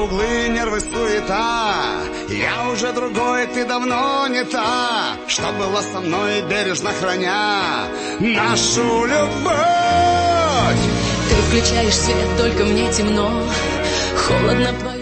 углы, нервы, суета. Я уже другой, ты давно не та, что была со мной, бережно храня нашу любовь. Ты включаешь свет, только мне темно, холодно.